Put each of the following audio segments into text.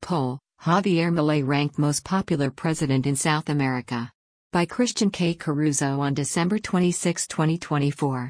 poll, Javier Milei ranked most popular president in South America. By Christian K. Caruso on December 26, 2024.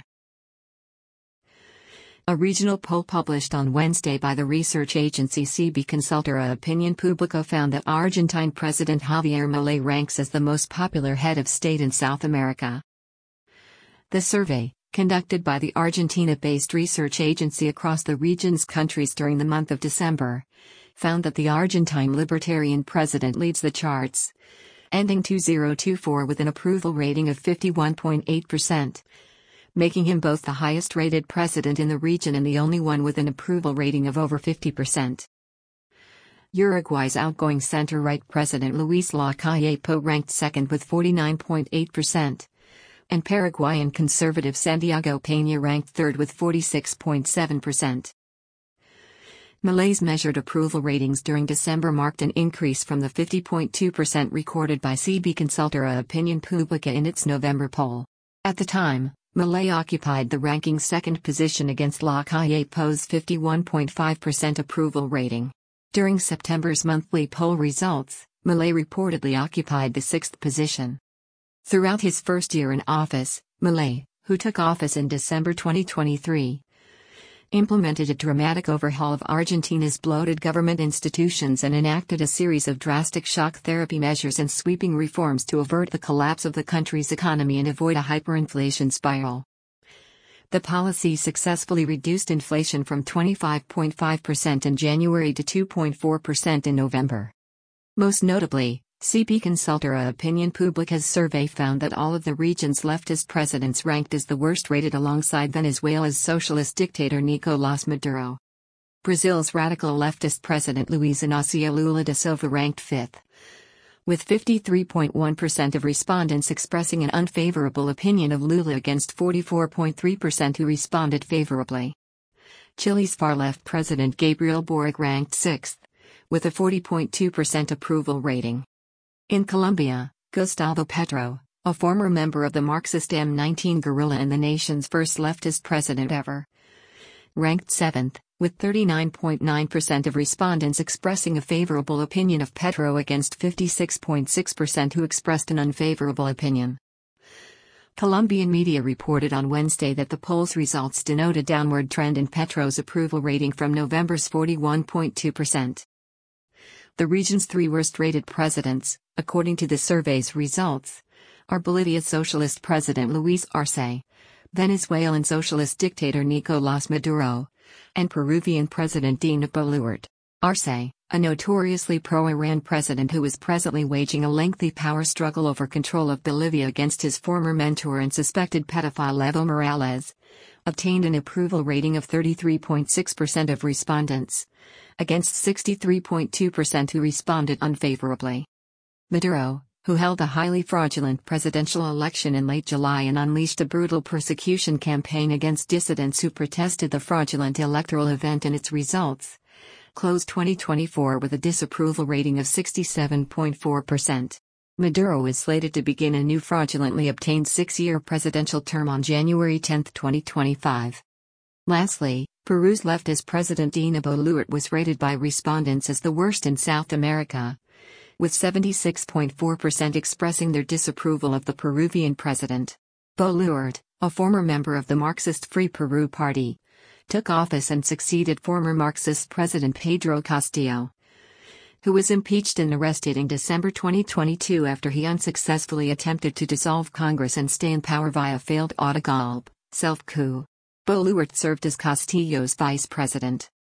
A regional poll published on Wednesday by the research agency CB Consultora Opinión Pública found that Argentine President Javier Milei ranks as the most popular head of state in South America. The survey, conducted by the Argentina-based research agency across the region's countries during the month of December, found that the Argentine Libertarian president leads the charts, ending 2024 with an approval rating of 51.8%, making him both the highest-rated president in the region and the only one with an approval rating of over 50%. Uruguay's outgoing center-right president Luis Lacalle Pou ranked second with 49.8%, and Paraguayan conservative Santiago Peña ranked third with 46.7%. Milei's measured approval ratings during December marked an increase from the 50.2% recorded by CB Consultora Opinión Pública in its November poll. At the time, Milei occupied the ranking second position against Lacalle Pou's 51.5% approval rating. During September's monthly poll results, Milei reportedly occupied the sixth position. Throughout his first year in office, Milei, who took office in December 2023, implemented a dramatic overhaul of Argentina's bloated government institutions and enacted a series of drastic shock therapy measures and sweeping reforms to avert the collapse of the country's economy and avoid a hyperinflation spiral. The policy successfully reduced inflation from 25.5% in January to 2.4% in November. Most notably, CB Consultora Opinión Pública's survey found that all of the region's leftist presidents ranked as the worst-rated alongside Venezuela's socialist dictator Nicolás Maduro. Brazil's radical leftist president Luiz Inácio Lula da Silva ranked fifth, with 53.1% of respondents expressing an unfavorable opinion of Lula against 44.3% who responded favorably. Chile's far-left president Gabriel Boric ranked sixth, with a 40.2% approval rating. In Colombia, Gustavo Petro, a former member of the Marxist M19 guerrilla and the nation's first leftist president ever, ranked seventh, with 39.9% of respondents expressing a favorable opinion of Petro against 56.6% who expressed an unfavorable opinion. Colombian media reported on Wednesday that the poll's results denote a downward trend in Petro's approval rating from November's 41.2%. The region's three worst-rated presidents, according to the survey's results, are Bolivia's socialist president Luis Arce, Venezuelan socialist dictator Nicolás Maduro, and Peruvian President Dina Boluarte. Arce, a notoriously pro-Iran president who is presently waging a lengthy power struggle over control of Bolivia against his former mentor and suspected pedophile Evo Morales, obtained an approval rating of 33.6% of respondents, against 63.2% who responded unfavorably. Maduro, who held a highly fraudulent presidential election in late July and unleashed a brutal persecution campaign against dissidents who protested the fraudulent electoral event and its results, closed 2024 with a disapproval rating of 67.4%. Maduro is slated to begin a new fraudulently obtained six-year presidential term on January 10, 2025. Lastly, Peru's leftist president Dina Boluarte was rated by respondents as the worst in South America, with 76.4% expressing their disapproval of the Peruvian president. Boluarte, a former member of the Marxist Free Peru Party, took office and succeeded former Marxist President Pedro Castillo, who was impeached and arrested in December 2022 after he unsuccessfully attempted to dissolve Congress and stay in power via failed autogolpe, self-coup. Boluarte served as Castillo's vice president.